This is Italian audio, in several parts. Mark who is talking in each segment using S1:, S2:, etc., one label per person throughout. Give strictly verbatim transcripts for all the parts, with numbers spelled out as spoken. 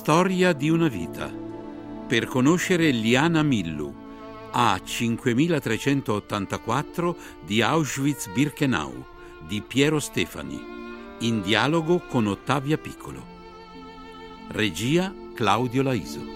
S1: storia di una vita. Per conoscere Liana Millu, A cinquemilatrecentottantaquattro di Auschwitz-Birkenau, di Piero Stefani, in dialogo con Ottavia Piccolo. Regia Claudio Laiso.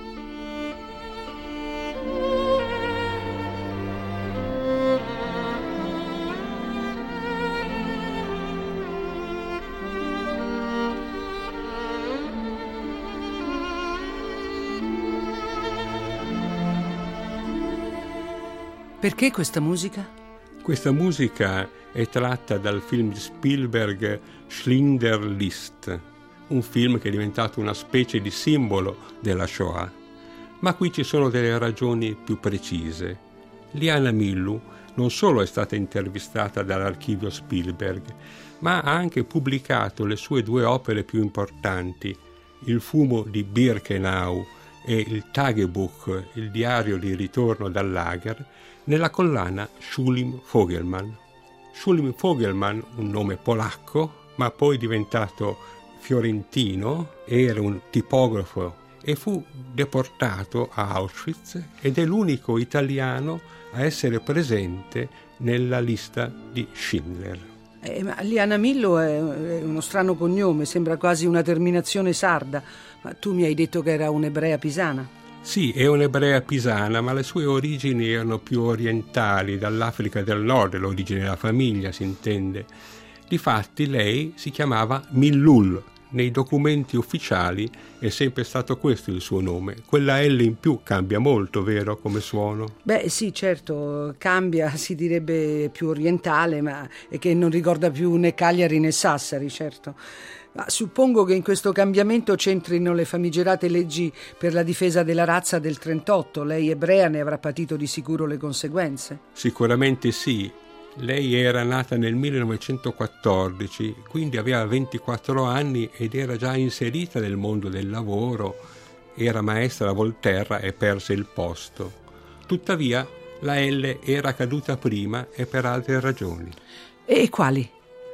S2: Perché questa musica?
S3: Questa musica è tratta dal film di Spielberg Schindler's List, un film che è diventato una specie di simbolo della Shoah. Ma qui ci sono delle ragioni più precise. Liana Millu non solo è stata intervistata dall'archivio Spielberg, ma ha anche pubblicato le sue due opere più importanti, Il fumo di Birkenau e il Tagebuch, il diario di ritorno dal lager, nella collana Schulim Vogelmann. Schulim Vogelmann, un nome polacco, ma poi diventato fiorentino, era un tipografo e fu deportato a Auschwitz ed è l'unico italiano a essere presente nella lista di Schindler.
S2: Eh, ma Liana Millu è uno strano cognome, sembra quasi una terminazione sarda, ma tu mi hai detto che era un'ebrea pisana.
S3: Sì, è un'ebrea pisana, ma le sue origini erano più orientali, dall'Africa del Nord, l'origine della famiglia, si intende. Difatti lei si chiamava Millul, nei documenti ufficiali è sempre stato questo il suo nome. Quella L in più cambia molto, vero, come suono?
S2: Beh sì, certo, cambia, si direbbe più orientale, ma è che non ricorda più né Cagliari né Sassari, certo. Ma suppongo che in questo cambiamento c'entrino le famigerate leggi per la difesa della razza del trentotto. Lei ebrea ne avrà patito di sicuro le conseguenze.
S3: Sicuramente sì. Lei era nata nel millenovecentoquattordici, quindi aveva ventiquattro anni ed era già inserita nel mondo del lavoro. Era maestra a Volterra e perse il posto. Tuttavia la L era caduta prima e per altre ragioni.
S2: E quali?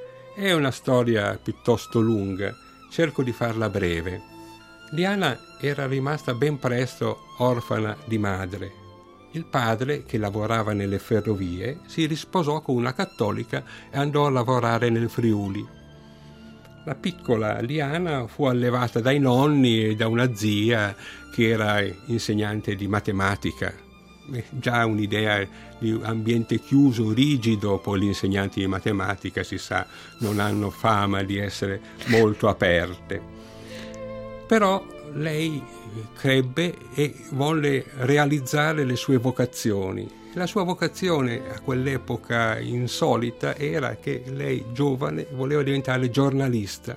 S3: È una storia piuttosto lunga, cerco di farla breve. Liana era rimasta ben presto orfana di madre. Il padre, che lavorava nelle ferrovie, si risposò con una cattolica e andò a lavorare nel Friuli. La piccola Liana fu allevata dai nonni e da una zia che era insegnante di matematica. Già un'idea di ambiente chiuso, rigido, poi gli insegnanti di matematica, si sa, non hanno fama di essere molto aperte. Però lei crebbe e volle realizzare le sue vocazioni. La sua vocazione a quell'epoca insolita era che lei, giovane, voleva diventare giornalista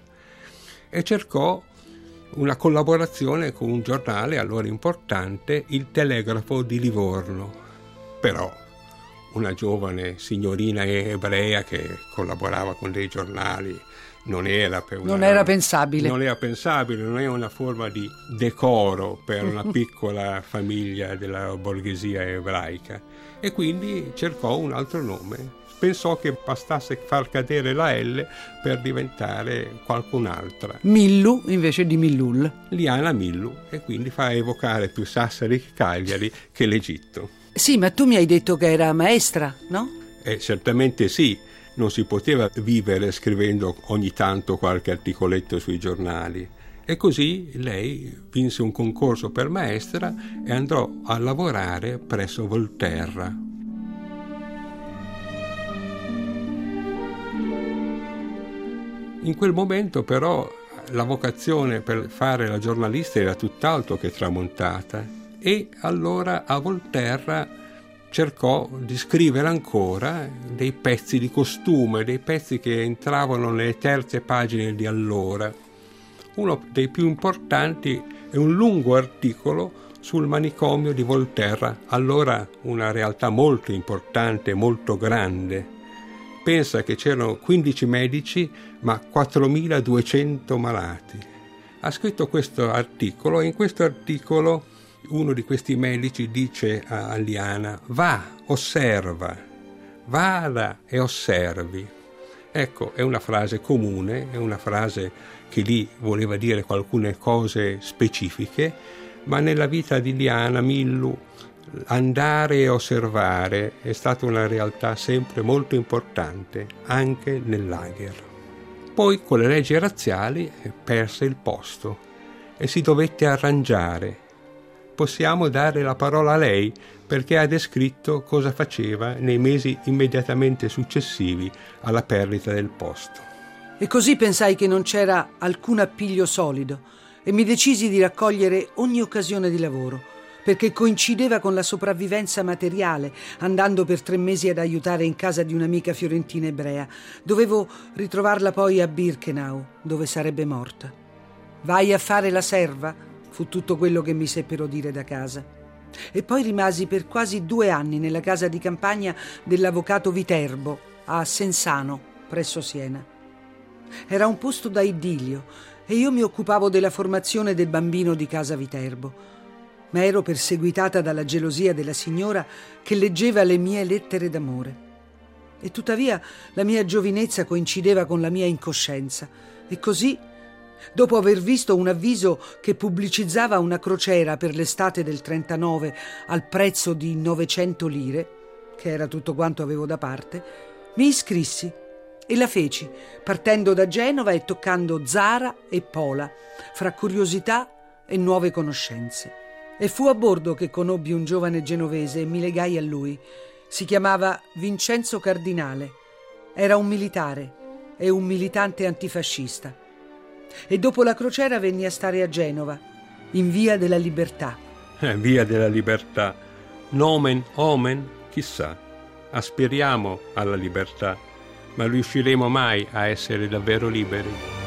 S3: e cercò una collaborazione con un giornale allora importante, il Telegrafo di Livorno. Però una giovane signorina ebrea che collaborava con dei giornali non era per una,
S2: non era pensabile.
S3: Non era pensabile, non era una forma di decoro per una piccola famiglia della borghesia ebraica. E quindi cercò un altro nome. Pensò che bastasse far cadere la L per diventare qualcun'altra.
S2: Millu invece di Millul.
S3: Liana Millu, e quindi fa evocare più Sassari che Cagliari che l'Egitto.
S2: Sì, ma tu mi hai detto che era maestra, no?
S3: Eh, certamente sì, non si poteva vivere scrivendo ogni tanto qualche articoletto sui giornali. E così lei vinse un concorso per maestra e andò a lavorare presso Volterra. In quel momento però la vocazione per fare la giornalista era tutt'altro che tramontata e allora a Volterra cercò di scrivere ancora dei pezzi di costume, dei pezzi che entravano nelle terze pagine di allora. Uno dei più importanti è un lungo articolo sul manicomio di Volterra, allora una realtà molto importante, molto grande. Pensa che c'erano quindici medici ma quattromiladuecento malati. Ha scritto questo articolo e in questo articolo uno di questi medici dice a Liana: va, osserva, vada e osservi. Ecco, è una frase comune, è una frase che lì voleva dire alcune cose specifiche, ma nella vita di Liana Millu andare e osservare è stata una realtà sempre molto importante, anche nel lager. Poi con le leggi razziali perse il posto e si dovette arrangiare. Possiamo dare la parola a lei perché ha descritto cosa faceva nei mesi immediatamente successivi alla perdita del posto.
S2: E così pensai che non c'era alcun appiglio solido e mi decisi di raccogliere ogni occasione di lavoro, perché coincideva con la sopravvivenza materiale, andando per tre mesi ad aiutare in casa di un'amica fiorentina ebrea. Dovevo ritrovarla poi a Birkenau, dove sarebbe morta. Vai a fare la serva, fu tutto quello che mi seppero dire da casa. E poi rimasi per quasi due anni nella casa di campagna dell'avvocato Viterbo, a Sensano, presso Siena. Era un posto da idillio e io mi occupavo della formazione del bambino di casa Viterbo, ma ero perseguitata dalla gelosia della signora che leggeva le mie lettere d'amore. E tuttavia la mia giovinezza coincideva con la mia incoscienza e così, dopo aver visto un avviso che pubblicizzava una crociera per l'estate del trentanove al prezzo di novecento lire, che era tutto quanto avevo da parte, mi iscrissi e la feci, partendo da Genova e toccando Zara e Pola, fra curiosità e nuove conoscenze. E fu a bordo che conobbi un giovane genovese e mi legai a lui. Si chiamava Vincenzo Cardinale. Era un militare e un militante antifascista. E dopo la crociera venni a stare a Genova, in Via della Libertà.
S3: Eh, Via della Libertà. Nomen omen, chissà. Aspiriamo alla libertà, ma riusciremo mai a essere davvero liberi?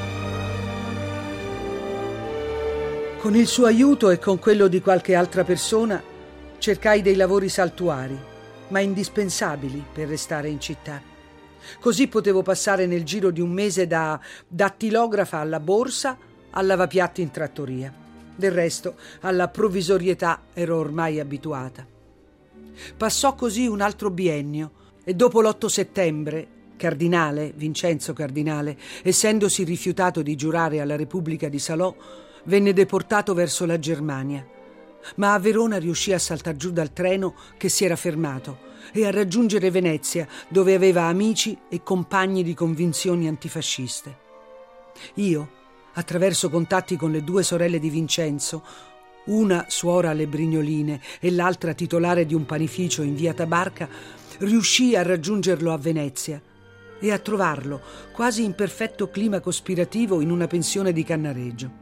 S2: Con il suo aiuto e con quello di qualche altra persona cercai dei lavori saltuari, ma indispensabili per restare in città. Così potevo passare nel giro di un mese da dattilografa alla borsa a lavapiatti in trattoria. Del resto, alla provvisorietà ero ormai abituata. Passò così un altro biennio e dopo l'otto settembre, Cardinale, Vincenzo Cardinale, essendosi rifiutato di giurare alla Repubblica di Salò, venne deportato verso la Germania. Ma a Verona riuscì a saltar giù dal treno che si era fermato e a raggiungere Venezia, dove aveva amici e compagni di convinzioni antifasciste. Io, attraverso contatti con le due sorelle di Vincenzo, una suora alle Brignoline e l'altra titolare di un panificio in via Tabarca, riuscii a raggiungerlo a Venezia e a trovarlo quasi in perfetto clima cospirativo in una pensione di Cannareggio.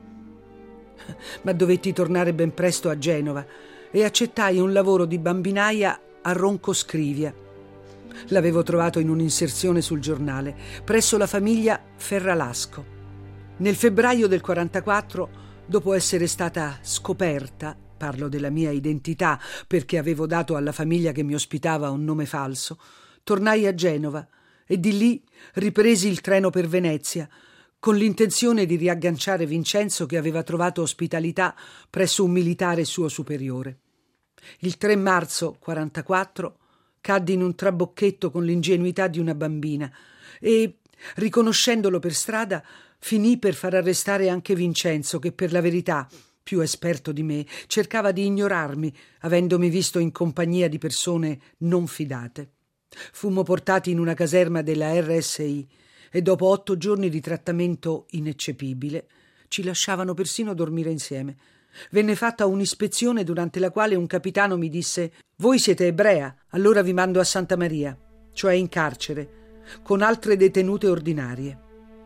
S2: Ma dovetti tornare ben presto a Genova e accettai un lavoro di bambinaia a Ronco Scrivia. L'avevo trovato in un'inserzione sul giornale, presso la famiglia Ferralasco. Nel febbraio del quarantaquattro, dopo essere stata scoperta, parlo della mia identità perché avevo dato alla famiglia che mi ospitava un nome falso, tornai a Genova e di lì ripresi il treno per Venezia, con l'intenzione di riagganciare Vincenzo che aveva trovato ospitalità presso un militare suo superiore. Il tre marzo quarantaquattro caddi in un trabocchetto con l'ingenuità di una bambina e, riconoscendolo per strada, finì per far arrestare anche Vincenzo che, per la verità, più esperto di me, cercava di ignorarmi, avendomi visto in compagnia di persone non fidate. Fummo portati in una caserma della R S I e dopo otto giorni di trattamento ineccepibile ci lasciavano persino dormire insieme. Venne fatta un'ispezione durante la quale un capitano mi disse: «Voi siete ebrea, allora vi mando a Santa Maria», cioè in carcere, con altre detenute ordinarie.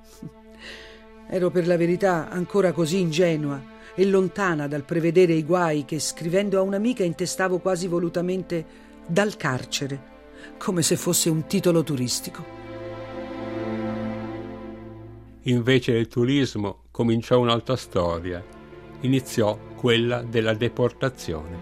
S2: Ero per la verità ancora così ingenua e lontana dal prevedere i guai che, scrivendo a un'amica, intestavo quasi volutamente «dal carcere», come se fosse un titolo turistico.
S3: Invece del turismo cominciò un'altra storia. Iniziò quella della deportazione.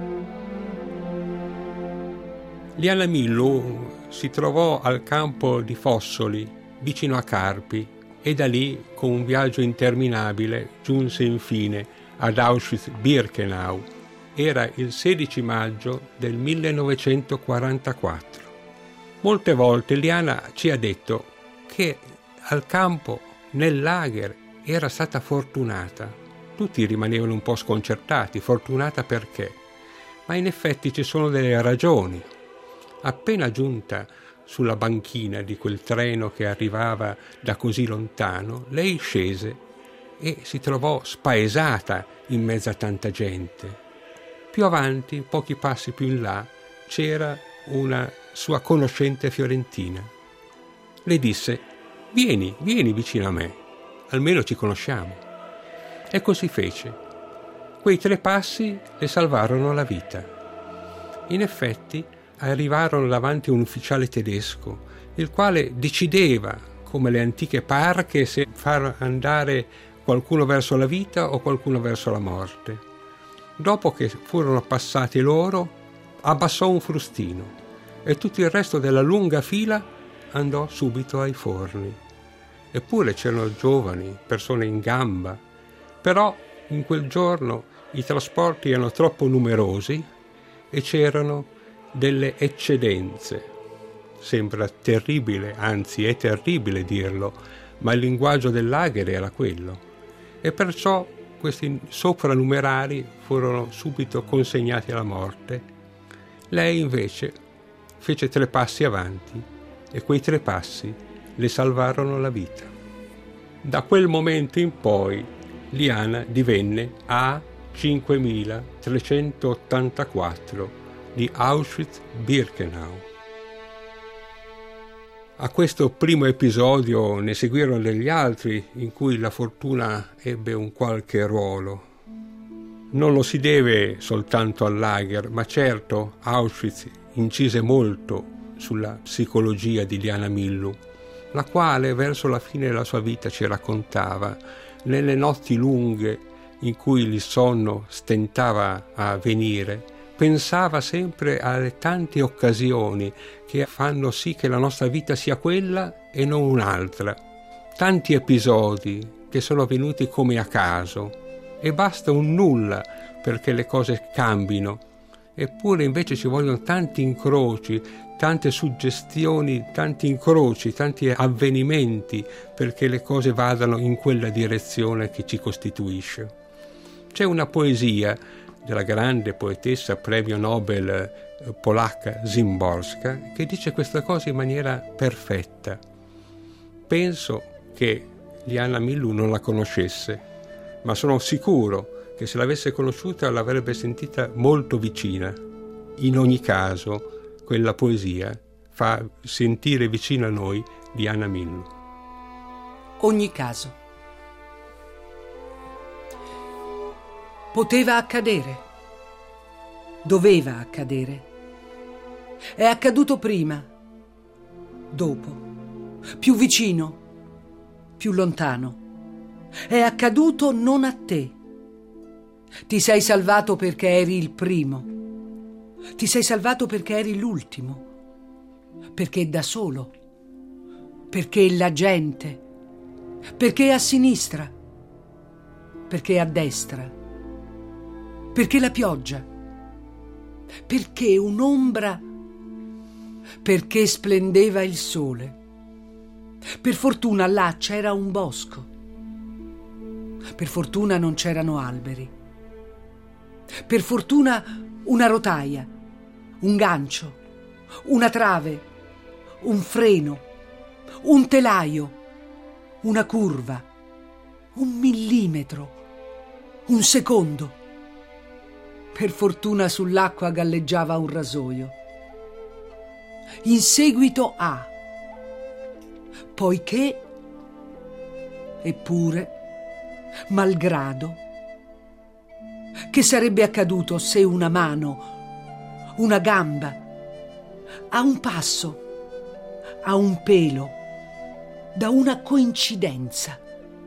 S3: Liana Millu si trovò al campo di Fossoli, vicino a Carpi, e da lì, con un viaggio interminabile, giunse infine ad Auschwitz-Birkenau. Era il sedici maggio del millenovecentoquarantaquattro. Molte volte Liana ci ha detto che che al campo, nel lager, era stata fortunata. Tutti rimanevano un po' sconcertati. Fortunata perché? Ma in effetti ci sono delle ragioni. Appena giunta sulla banchina di quel treno che arrivava da così lontano, lei scese e si trovò spaesata in mezzo a tanta gente. Più avanti, pochi passi più in là, c'era una sua conoscente fiorentina. Le disse: vieni, vieni vicino a me, almeno ci conosciamo. E così fece. Quei tre passi le salvarono la vita. In effetti arrivarono davanti a un ufficiale tedesco, il quale decideva, come le antiche parche, se far andare qualcuno verso la vita o qualcuno verso la morte. Dopo che furono passati loro, abbassò un frustino e tutto il resto della lunga fila andò subito ai forni. Eppure c'erano giovani, persone in gamba, però in quel giorno i trasporti erano troppo numerosi e c'erano delle eccedenze. Sembra terribile, anzi è terribile dirlo, ma il linguaggio del lager era quello. E perciò questi soprannumerari furono subito consegnati alla morte. Lei invece fece tre passi avanti e quei tre passi le salvarono la vita. Da quel momento in poi Liana divenne A cinquemilatrecentottantaquattro di Auschwitz-Birkenau. A questo primo episodio ne seguirono degli altri in cui la fortuna ebbe un qualche ruolo. Non lo si deve soltanto al lager, ma certo Auschwitz incise molto sulla psicologia di Liana Millu, la quale verso la fine della sua vita ci raccontava, nelle notti lunghe in cui il sonno stentava a venire, pensava sempre alle tante occasioni che fanno sì che la nostra vita sia quella e non un'altra. Tanti episodi che sono venuti come a caso e basta un nulla perché le cose cambino. Eppure invece ci vogliono tanti incroci, tante suggestioni, tanti incroci, tanti avvenimenti perché le cose vadano in quella direzione che ci costituisce. C'è una poesia della grande poetessa premio Nobel polacca Szymborska che dice questa cosa in maniera perfetta. Penso che Liana Millu non la conoscesse, ma sono sicuro che se l'avesse conosciuta l'avrebbe sentita molto vicina. In ogni caso, quella poesia fa sentire vicino a noi Liana Millu.
S2: Ogni caso. Poteva accadere. Doveva accadere. È accaduto prima, dopo, più vicino, più lontano. È accaduto non a te. Ti sei salvato perché eri il primo. Ti sei salvato perché eri l'ultimo. Perché da solo. Perché la gente. Perché a sinistra. Perché a destra. Perché la pioggia. Perché un'ombra. Perché splendeva il sole. Per fortuna là c'era un bosco. Per fortuna non c'erano alberi. Per fortuna una rotaia, un gancio, una trave, un freno, un telaio, una curva, un millimetro, un secondo. Per fortuna sull'acqua galleggiava un rasoio. In seguito a, poiché, eppure, malgrado, che sarebbe accaduto se una mano, una gamba, a un passo, a un pelo, da una coincidenza.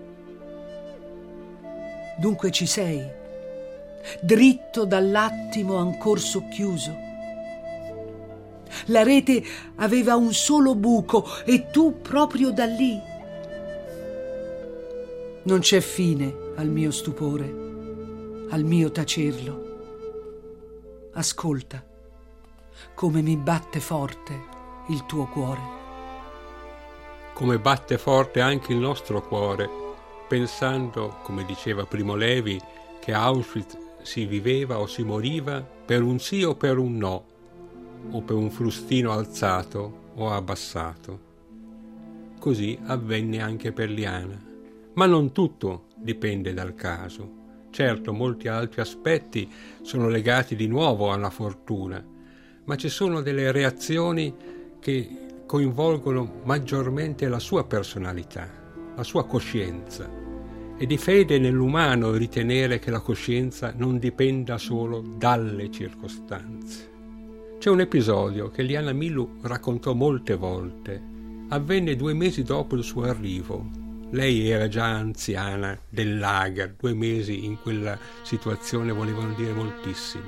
S2: Dunque ci sei, dritto dall'attimo ancor socchiuso. La rete aveva un solo buco e tu proprio da lì. Non c'è fine al mio stupore, al mio tacerlo. Ascolta come mi batte forte il tuo cuore.
S3: come batte forte anche il nostro cuore, pensando, come diceva Primo Levi, che a Auschwitz si viveva o si moriva per un sì o per un no, o per un frustino alzato o abbassato. Così avvenne anche per Liana. Ma non tutto dipende dal caso. Certo, molti altri aspetti sono legati di nuovo alla fortuna, ma ci sono delle reazioni che coinvolgono maggiormente la sua personalità, la sua coscienza, e di fede nell'umano ritenere che la coscienza non dipenda solo dalle circostanze. C'è un episodio che Liana Millu raccontò molte volte. Avvenne due mesi dopo il suo arrivo. Lei era già anziana del lager, due mesi in quella situazione volevano dire moltissimo.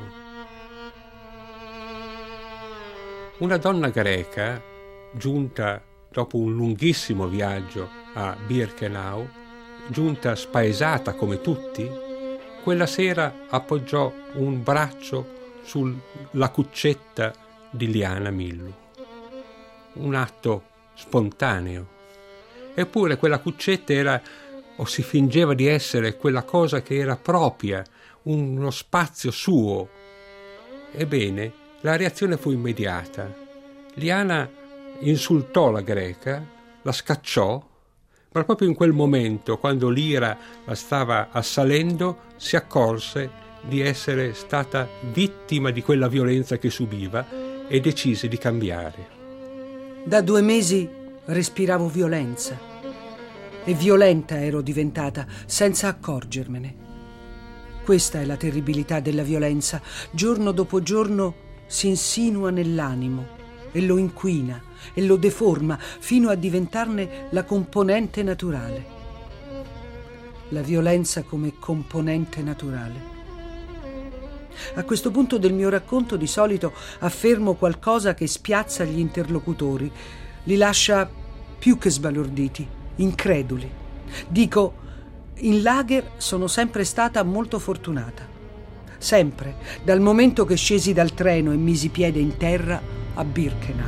S3: Una donna greca, giunta dopo un lunghissimo viaggio a Birkenau, giunta spaesata come tutti, quella sera appoggiò un braccio sulla cuccetta di Liana Millu. Un atto spontaneo. Eppure quella cuccetta era, o si fingeva di essere, quella cosa che era propria, uno spazio suo. Ebbene, la reazione fu immediata. Liana insultò la greca, la scacciò, ma proprio in quel momento, quando l'ira la stava assalendo, si accorse di essere stata vittima di quella violenza che subiva e decise di cambiare.
S2: Da due mesi respiravo violenza e violenta ero diventata senza accorgermene. Questa è la terribilità della violenza. Giorno dopo giorno si insinua nell'animo e lo inquina e lo deforma fino a diventarne la componente naturale. La violenza come componente naturale. A questo punto del mio racconto di solito affermo qualcosa che spiazza gli interlocutori, li lascia più che sbalorditi, increduli. Dico, in lager sono sempre stata molto fortunata. Sempre, dal momento che scesi dal treno e misi piede in terra a Birkenau.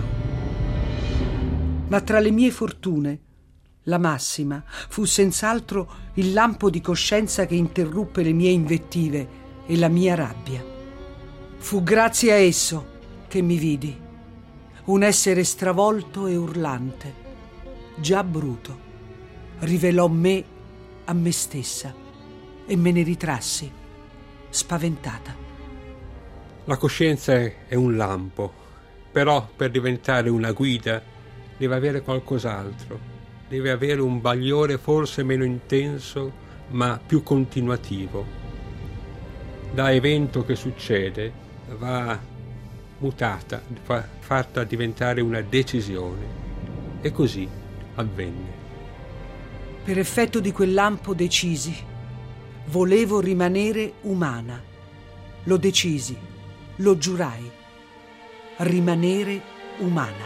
S2: Ma tra le mie fortune, la massima fu senz'altro il lampo di coscienza che interruppe le mie invettive e la mia rabbia. Fu grazie a esso che mi vidi, un essere stravolto e urlante, già bruto. Rivelò me a me stessa e me ne ritrassi, spaventata.
S3: La coscienza è un lampo, però per diventare una guida deve avere qualcos'altro, deve avere un bagliore forse meno intenso ma più continuativo. Da evento che succede va mutata, fa, fatta diventare una decisione, e così avvenne.
S2: Per effetto di quel lampo decisi, volevo rimanere umana. Lo decisi, lo giurai, rimanere umana.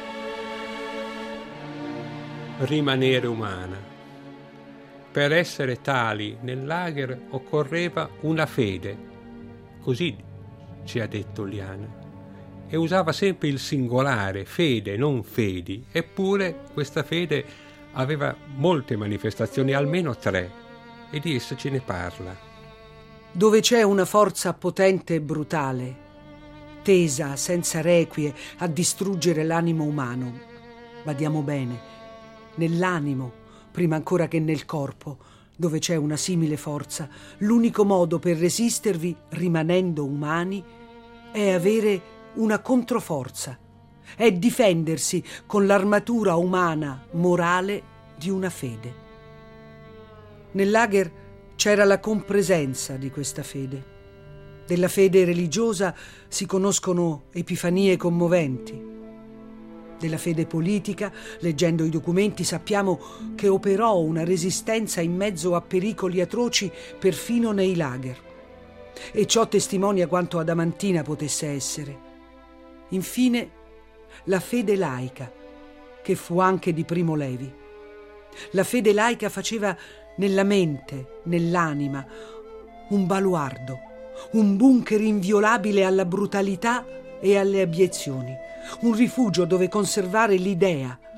S3: Rimanere umana. Per essere tali nel lager occorreva una fede, così ci ha detto Liana. E usava sempre il singolare, fede, non fedi. Eppure questa fede aveva molte manifestazioni, almeno tre, e di essa ce ne parla.
S2: Dove c'è una forza potente e brutale, tesa senza requie a distruggere l'animo umano, badiamo bene, nell'animo, prima ancora che nel corpo, dove c'è una simile forza, l'unico modo per resistervi rimanendo umani è avere una controforza, è difendersi con l'armatura umana, morale, di una fede. Nel lager c'era la compresenza di questa fede. Della fede religiosa si conoscono epifanie commoventi. Della fede politica, leggendo i documenti, sappiamo che operò una resistenza in mezzo a pericoli atroci perfino nei lager. E ciò testimonia quanto adamantina potesse essere. Infine, la fede laica, che fu anche di Primo Levi. La fede laica faceva nella mente, nell'anima, un baluardo, un bunker inviolabile alla brutalità e alle abiezioni, un rifugio dove conservare l'idea,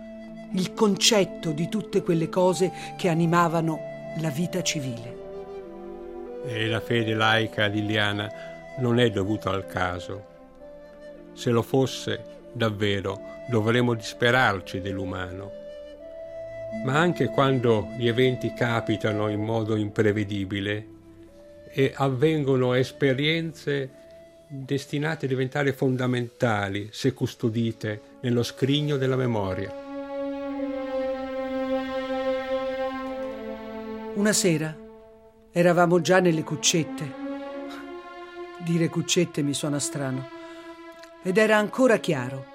S2: il concetto di tutte quelle cose che animavano la vita civile.
S3: E la fede laica di Liana non è dovuta al caso. Se lo fosse, davvero dovremmo disperarci dell'umano. Ma anche quando gli eventi capitano in modo imprevedibile e avvengono esperienze destinate a diventare fondamentali se custodite nello scrigno della memoria.
S2: Una sera eravamo già nelle cuccette. Dire cuccette mi suona strano. Ed era ancora chiaro.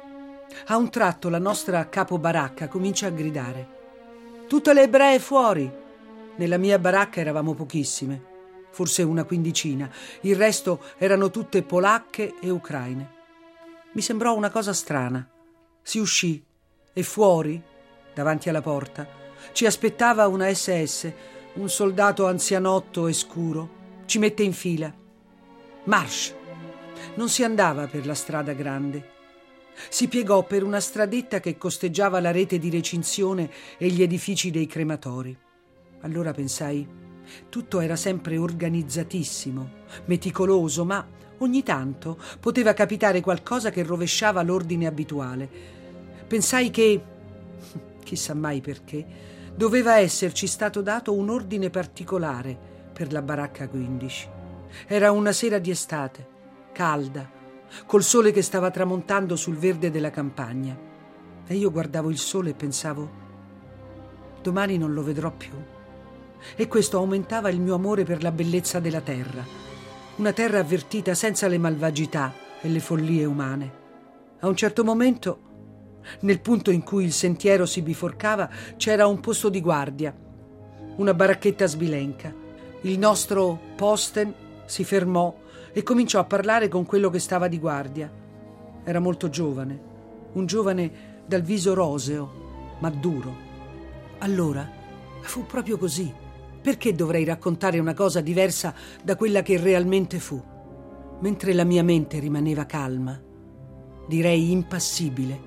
S2: A un tratto la nostra capobaracca comincia a gridare: tutte le ebree fuori! Nella mia baracca eravamo pochissime, forse una quindicina. Il resto erano tutte polacche e ucraine. Mi sembrò una cosa strana. Si uscì e fuori, davanti alla porta, ci aspettava una esse esse, un soldato anzianotto e scuro. Ci mette in fila. Marsch! Non si andava per la strada grande. Si piegò per una stradetta che costeggiava la rete di recinzione e gli edifici dei crematori. Allora pensai, tutto era sempre organizzatissimo, meticoloso, ma ogni tanto poteva capitare qualcosa che rovesciava l'ordine abituale. Pensai che, chissà mai perché, doveva esserci stato dato un ordine particolare per la baracca quindici. Era una sera di estate, calda, col sole che stava tramontando sul verde della campagna. E io guardavo il sole e pensavo: domani non lo vedrò più. E questo aumentava il mio amore per la bellezza della terra. Una terra avvertita senza le malvagità e le follie umane. A un certo momento, nel punto in cui il sentiero si biforcava, c'era un posto di guardia, una baracchetta sbilenca. Il nostro Posten si fermò e cominciò a parlare con quello che stava di guardia. Era molto giovane, un giovane dal viso roseo, ma duro. Allora, fu proprio così. Perché dovrei raccontare una cosa diversa da quella che realmente fu? Mentre la mia mente rimaneva calma, direi impassibile,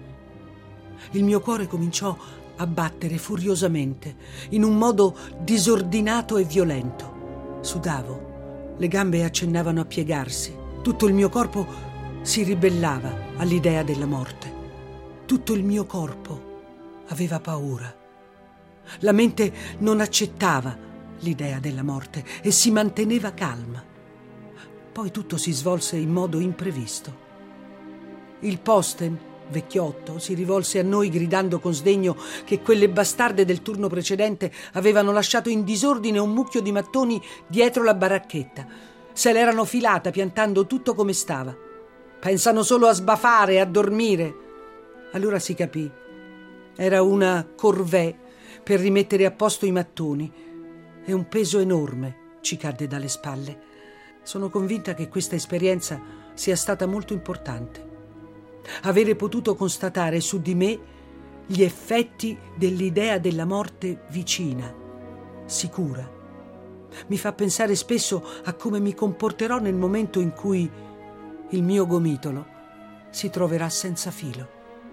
S2: il mio cuore cominciò a battere furiosamente, in un modo disordinato e violento. Sudavo. Le gambe accennavano a piegarsi. Tutto il mio corpo si ribellava all'idea della morte. Tutto il mio corpo aveva paura. La mente non accettava l'idea della morte e si manteneva calma. Poi tutto si svolse in modo imprevisto. Il Posten, vecchiotto, si rivolse a noi gridando con sdegno che quelle bastarde del turno precedente avevano lasciato in disordine un mucchio di mattoni dietro la baracchetta. Se l'erano filata piantando tutto come stava. Pensano solo a sbafare e a dormire. Allora si capì. Era una corvée per rimettere a posto i mattoni e un peso enorme ci cadde dalle spalle. Sono convinta che questa esperienza sia stata molto importante. Avere potuto constatare su di me gli effetti dell'idea della morte vicina, sicura. Mi fa pensare spesso a come mi comporterò nel momento in cui il mio gomitolo si troverà senza filo.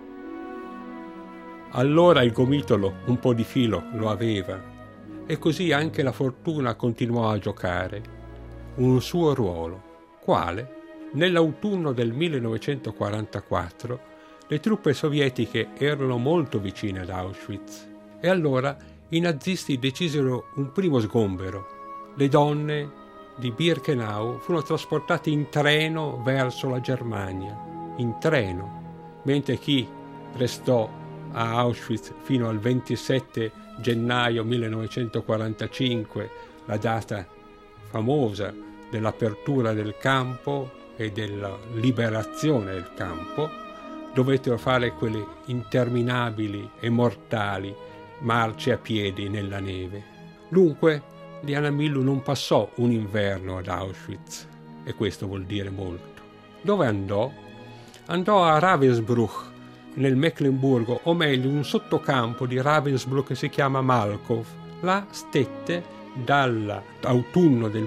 S3: Allora il gomitolo un po' di filo lo aveva, e così anche la fortuna continuò a giocare un suo ruolo. Quale? Nell'autunno del millenovecentoquarantaquattro le truppe sovietiche erano molto vicine ad Auschwitz e allora i nazisti decisero un primo sgombero. Le donne di Birkenau furono trasportate in treno verso la Germania, in treno, mentre chi restò a Auschwitz fino al ventisette gennaio millenovecentoquarantacinque, la data famosa dell'apertura del campo e della liberazione del campo, dovettero fare quelle interminabili e mortali marce a piedi nella neve. Dunque, Liana Millu non passò un inverno ad Auschwitz, e questo vuol dire molto. Dove andò? Andò a Ravensbrück, nel Meckenburgo, o meglio un sottocampo di Ravensbrück che si chiama Malchow. Là stette dall'autunno del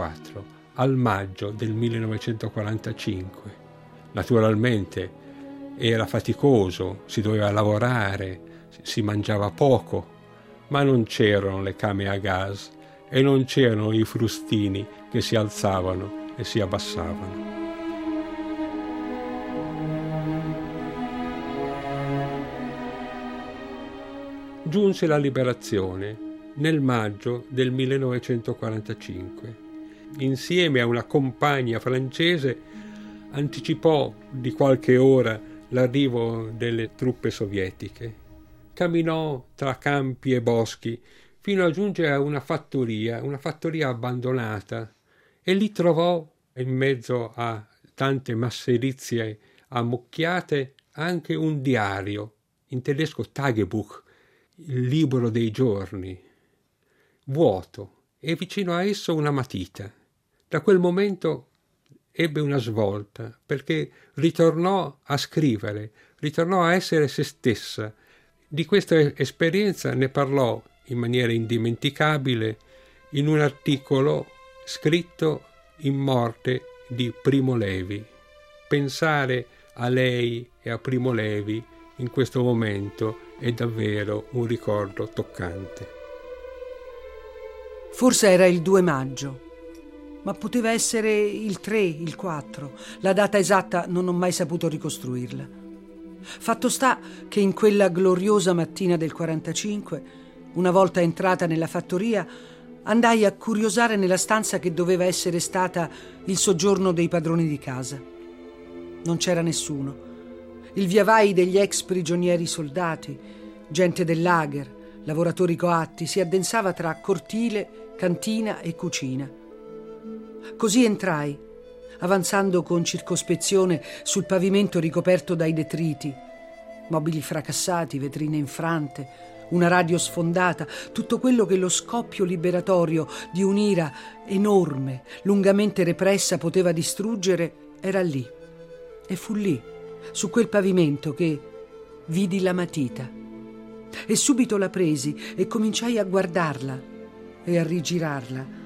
S3: millenovecentoquarantaquattro al maggio del millenovecentoquarantacinque. Naturalmente era faticoso, si doveva lavorare, si mangiava poco, ma non c'erano le camere a gas e non c'erano i frustini che si alzavano e si abbassavano. Giunse la liberazione nel maggio del millenovecentoquarantacinque. Insieme a una compagna francese anticipò di qualche ora l'arrivo delle truppe sovietiche. Camminò tra campi e boschi fino a giungere a una fattoria, una fattoria abbandonata, e lì trovò, in mezzo a tante masserizie ammucchiate, anche un diario, in tedesco Tagebuch, il libro dei giorni, vuoto, e vicino a esso una matita. Da quel momento ebbe una svolta, perché ritornò a scrivere, ritornò a essere se stessa. Di questa esperienza ne parlò in maniera indimenticabile in un articolo scritto in morte di Primo Levi. Pensare a lei e a Primo Levi in questo momento è davvero un ricordo toccante.
S2: Forse era il due maggio, ma poteva essere il tre, il quattro. La data esatta non ho mai saputo ricostruirla. Fatto sta che in quella gloriosa mattina del quarantacinque, una volta entrata nella fattoria, andai a curiosare nella stanza che doveva essere stata il soggiorno dei padroni di casa. Non c'era nessuno. Il viavai degli ex prigionieri soldati, gente del lager, lavoratori coatti, si addensava tra cortile, cantina e cucina. Così entrai, avanzando con circospezione sul pavimento ricoperto dai detriti, mobili fracassati, vetrine infrante, una radio sfondata, tutto quello che lo scoppio liberatorio di un'ira enorme, lungamente repressa, poteva distruggere, era lì. E fu lì, su quel pavimento, che vidi la matita. E subito la presi e cominciai a guardarla e a rigirarla.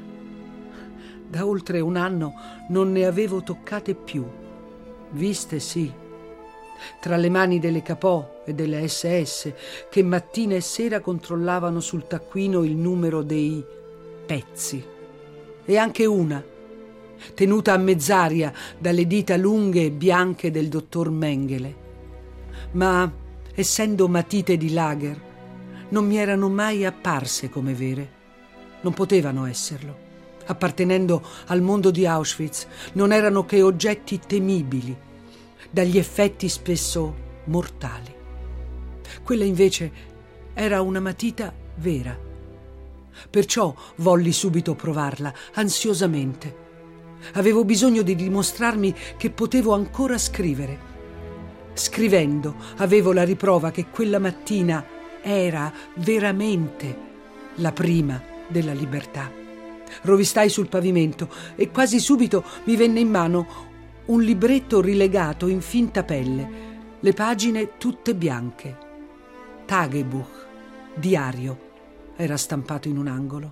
S2: Da oltre un anno non ne avevo toccate più. Viste sì, tra le mani delle Capò e delle esse esse, che mattina e sera controllavano sul taccuino il numero dei pezzi. E anche una, tenuta a mezz'aria dalle dita lunghe e bianche del dottor Mengele. Ma, essendo matite di lager, non mi erano mai apparse come vere. Non potevano esserlo. Appartenendo al mondo di Auschwitz, non erano che oggetti temibili, dagli effetti spesso mortali. Quella invece era una matita vera. Perciò volli subito provarla, ansiosamente. Avevo bisogno di dimostrarmi che potevo ancora scrivere. Scrivendo avevo la riprova che quella mattina era veramente la prima della libertà. Rovistai sul pavimento e quasi subito mi venne in mano un libretto rilegato in finta pelle, le pagine tutte bianche. Tagebuch, diario, era stampato in un angolo.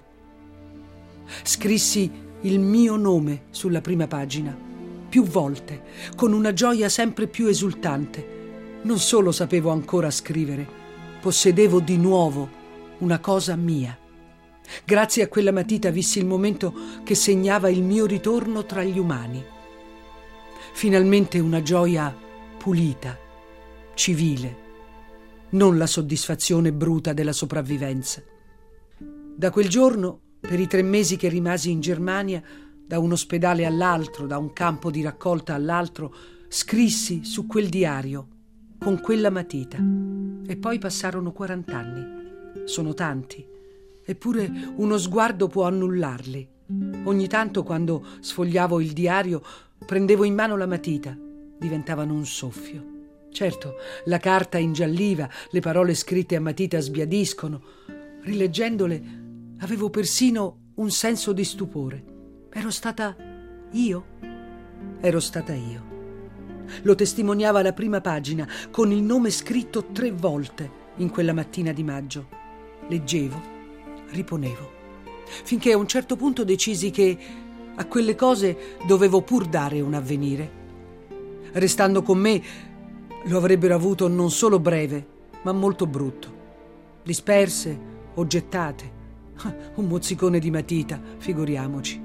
S2: Scrissi il mio nome sulla prima pagina, più volte, con una gioia sempre più esultante. Non solo sapevo ancora scrivere, possedevo di nuovo una cosa mia. Grazie a quella matita vissi il momento che segnava il mio ritorno tra gli umani. Finalmente una gioia pulita, civile, non la soddisfazione bruta della sopravvivenza. Da quel giorno, per i tre mesi che rimasi in Germania, da un ospedale all'altro, da un campo di raccolta all'altro, scrissi su quel diario, con quella matita. E poi passarono quarant'anni. Sono tanti. Eppure uno sguardo può annullarli. Ogni tanto, quando sfogliavo il diario, prendevo in mano la matita. Diventavano un soffio. Certo, la carta ingialliva, le parole scritte a matita sbiadiscono. Rileggendole, avevo persino un senso di stupore. Ero stata io? Ero stata io. Lo testimoniava la prima pagina, con il nome scritto tre volte in quella mattina di maggio. Leggevo, riponevo, finché a un certo punto decisi che a quelle cose dovevo pur dare un avvenire. Restando con me, lo avrebbero avuto non solo breve, ma molto brutto. Disperse o gettate. Un mozzicone di matita, figuriamoci.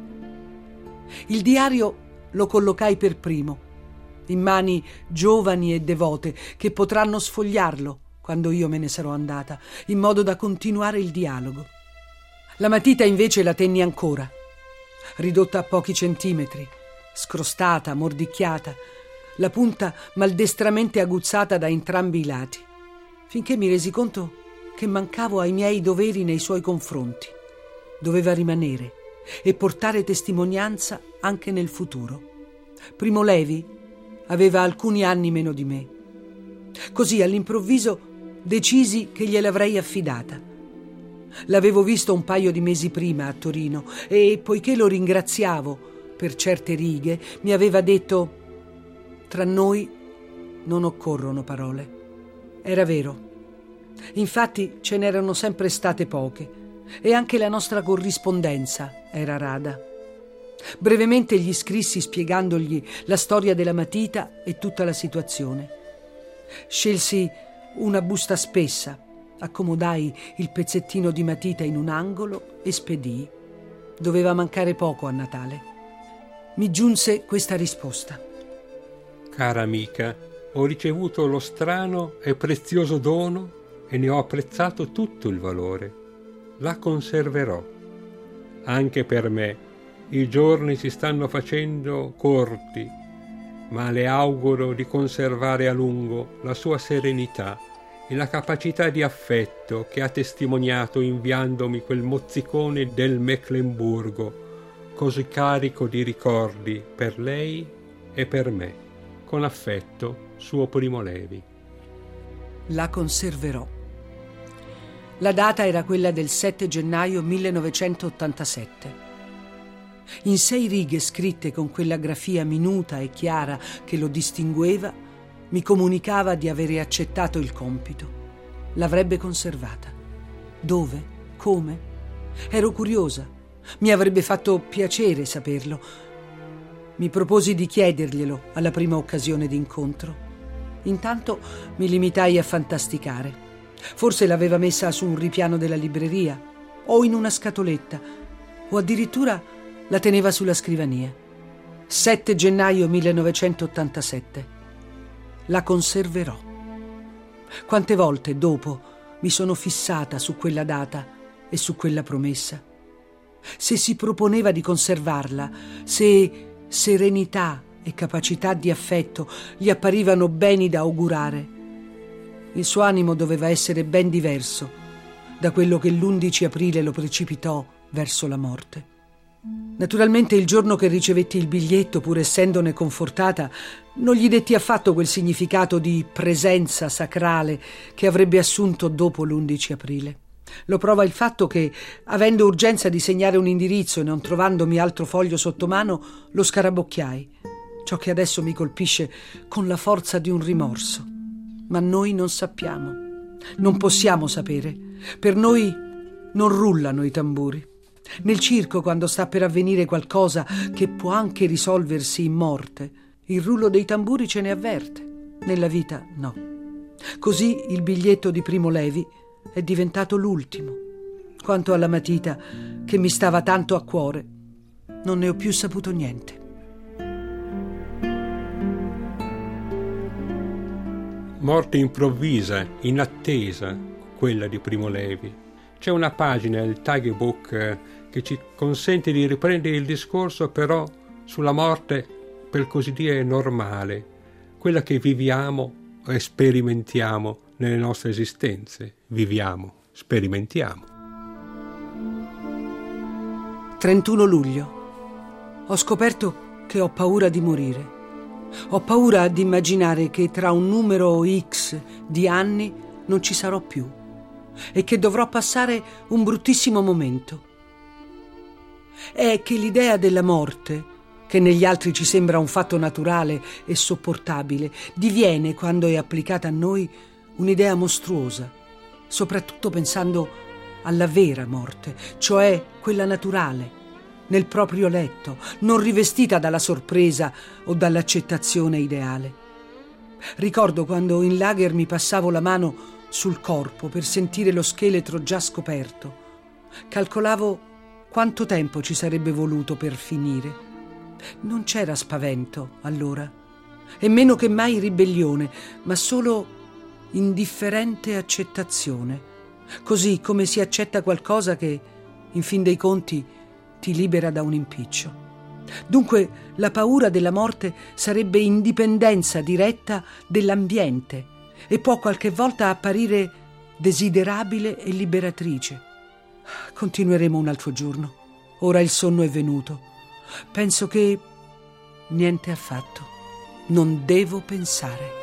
S2: Il diario lo collocai per primo, in mani giovani e devote che potranno sfogliarlo quando io me ne sarò andata, in modo da continuare il dialogo. La matita invece la tenni ancora, ridotta a pochi centimetri, scrostata, mordicchiata, la punta maldestramente aguzzata da entrambi i lati, finché mi resi conto che mancavo ai miei doveri nei suoi confronti. Doveva rimanere e portare testimonianza anche nel futuro. Primo Levi aveva alcuni anni meno di me. Così all'improvviso decisi che gliel'avrei affidata. L'avevo visto un paio di mesi prima a Torino e, poiché lo ringraziavo per certe righe, mi aveva detto: «Tra noi non occorrono parole». Era vero. Infatti ce n'erano sempre state poche e anche la nostra corrispondenza era rada. Brevemente gli scrissi spiegandogli la storia della matita e tutta la situazione. Scelsi una busta spessa, accomodai il pezzettino di matita in un angolo e spedii. Doveva mancare poco a Natale. Mi giunse questa risposta:
S3: «Cara amica, ho ricevuto lo strano e prezioso dono e ne ho apprezzato tutto il valore. La conserverò. Anche per me i giorni si stanno facendo corti, ma le auguro di conservare a lungo la sua serenità e la capacità di affetto che ha testimoniato inviandomi quel mozzicone del Meclemburgo, così carico di ricordi per lei e per me. Con affetto, suo Primo Levi».
S2: La conserverò. La data era quella del sette gennaio millenovecentottantasette. In sei righe scritte con quella grafia minuta e chiara che lo distingueva, mi comunicava di avere accettato il compito. L'avrebbe conservata. Dove? Come? Ero curiosa. Mi avrebbe fatto piacere saperlo. Mi proposi di chiederglielo alla prima occasione d'incontro. Intanto mi limitai a fantasticare. Forse l'aveva messa su un ripiano della libreria, o in una scatoletta, o addirittura la teneva sulla scrivania. sette gennaio millenovecentottantasette. La conserverò. Quante volte dopo mi sono fissata su quella data e su quella promessa. Se si proponeva di conservarla, se serenità e capacità di affetto gli apparivano beni da augurare, il suo animo doveva essere ben diverso da quello che l'undici aprile lo precipitò verso la morte. Naturalmente il giorno che ricevetti il biglietto, pur essendone confortata, non gli detti affatto quel significato di presenza sacrale che avrebbe assunto dopo l'undici aprile. Lo prova il fatto che, avendo urgenza di segnare un indirizzo e non trovandomi altro foglio sotto mano, lo scarabocchiai. Ciò che adesso mi colpisce con la forza di un rimorso. Ma noi non sappiamo, non possiamo sapere. Per noi non rullano i tamburi. Nel circo, quando sta per avvenire qualcosa che può anche risolversi in morte, il rullo dei tamburi ce ne avverte. Nella vita no. Così il biglietto di Primo Levi è diventato l'ultimo. Quanto alla matita, che mi stava tanto a cuore, non ne ho più saputo niente.
S3: Morte improvvisa, inattesa, quella di Primo Levi. C'è una pagina, il Tagebuch, che ci consente di riprendere il discorso però sulla morte, per così dire, normale, quella che viviamo e sperimentiamo nelle nostre esistenze. Viviamo, sperimentiamo.
S2: trentuno luglio. Ho scoperto che ho paura di morire. Ho paura di immaginare che tra un numero X di anni non ci sarò più e che dovrò passare un bruttissimo momento. È che l'idea della morte, che negli altri ci sembra un fatto naturale e sopportabile, diviene, quando è applicata a noi, un'idea mostruosa, soprattutto pensando alla vera morte, cioè quella naturale, nel proprio letto, non rivestita dalla sorpresa o dall'accettazione ideale. Ricordo quando in lager mi passavo la mano sul corpo per sentire lo scheletro già scoperto. Calcolavo quanto tempo ci sarebbe voluto per finire. Non c'era spavento allora, e meno che mai ribellione, ma solo indifferente accettazione, così come si accetta qualcosa che, in fin dei conti, ti libera da un impiccio. Dunque la paura della morte sarebbe indipendenza diretta dell'ambiente e può qualche volta apparire desiderabile e liberatrice. Continueremo un altro giorno. Ora il sonno è venuto. Penso che niente affatto. Non devo pensare.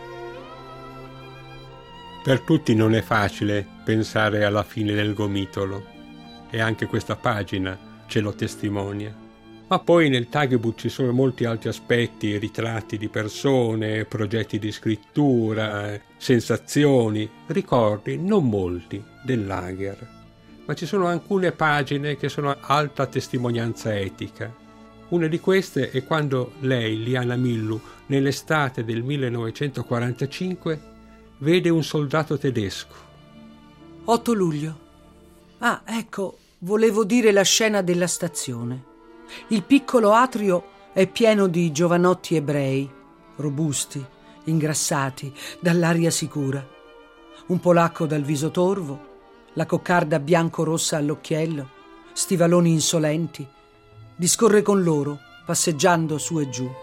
S3: Per tutti non è facile pensare alla fine del gomitolo, e anche questa pagina ce lo testimonia. Ma poi nel Tagebuch ci sono molti altri aspetti, ritratti di persone, progetti di scrittura, sensazioni, ricordi, non molti, del lager. Ma ci sono alcune pagine che sono alta testimonianza etica. Una di queste è quando lei, Liana Millu, nell'estate del millenovecentoquarantacinque, vede un soldato tedesco.
S2: otto luglio. Ah, ecco, volevo dire la scena della stazione. Il piccolo atrio è pieno di giovanotti ebrei, robusti, ingrassati, dall'aria sicura. Un polacco dal viso torvo, la coccarda bianco-rossa all'occhiello, stivaloni insolenti. Discorre con loro, passeggiando su e giù.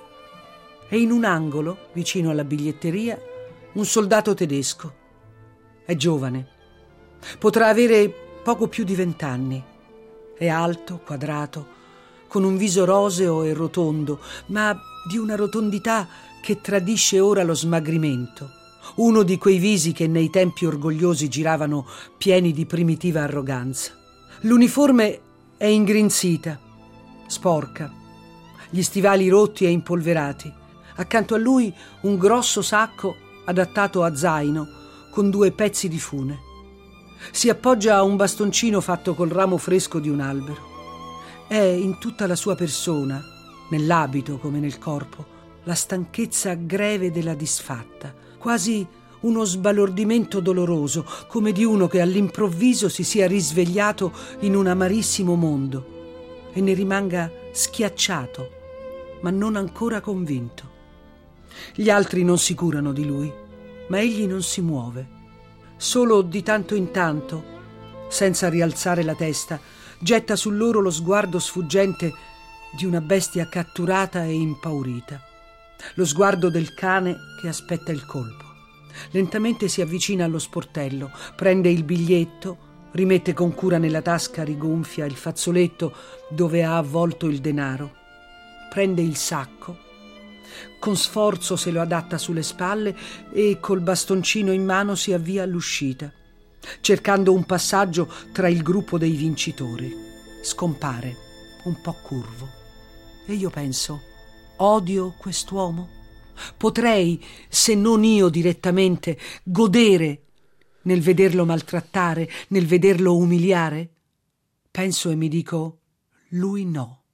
S2: E in un angolo, vicino alla biglietteria, un soldato tedesco. È giovane. Potrà avere poco più di vent'anni. È alto, quadrato, con un viso roseo e rotondo, ma di una rotondità che tradisce ora lo smagrimento. Uno di quei visi che nei tempi orgogliosi giravano pieni di primitiva arroganza. L'uniforme è ingrinzita, sporca, gli stivali rotti e impolverati. Accanto a lui un grosso sacco adattato a zaino con due pezzi di fune. Si appoggia a un bastoncino fatto col ramo fresco di un albero. È in tutta la sua persona, nell'abito come nel corpo, la stanchezza greve della disfatta, quasi uno sbalordimento doloroso, come di uno che all'improvviso si sia risvegliato in un amarissimo mondo e ne rimanga schiacciato, ma non ancora convinto. Gli altri non si curano di lui, ma egli non si muove. Solo di tanto in tanto, senza rialzare la testa, getta su loro lo sguardo sfuggente di una bestia catturata e impaurita. Lo sguardo del cane che aspetta il colpo. Lentamente si avvicina allo sportello, prende il biglietto, rimette con cura nella tasca rigonfia il fazzoletto dove ha avvolto il denaro. Prende il sacco, con sforzo se lo adatta sulle spalle e col bastoncino in mano si avvia all'uscita, cercando un passaggio tra il gruppo dei vincitori. Scompare, un po' curvo. E io penso, odio quest'uomo? Potrei, se non io direttamente, godere nel vederlo maltrattare, nel vederlo umiliare? Penso e mi dico, lui no.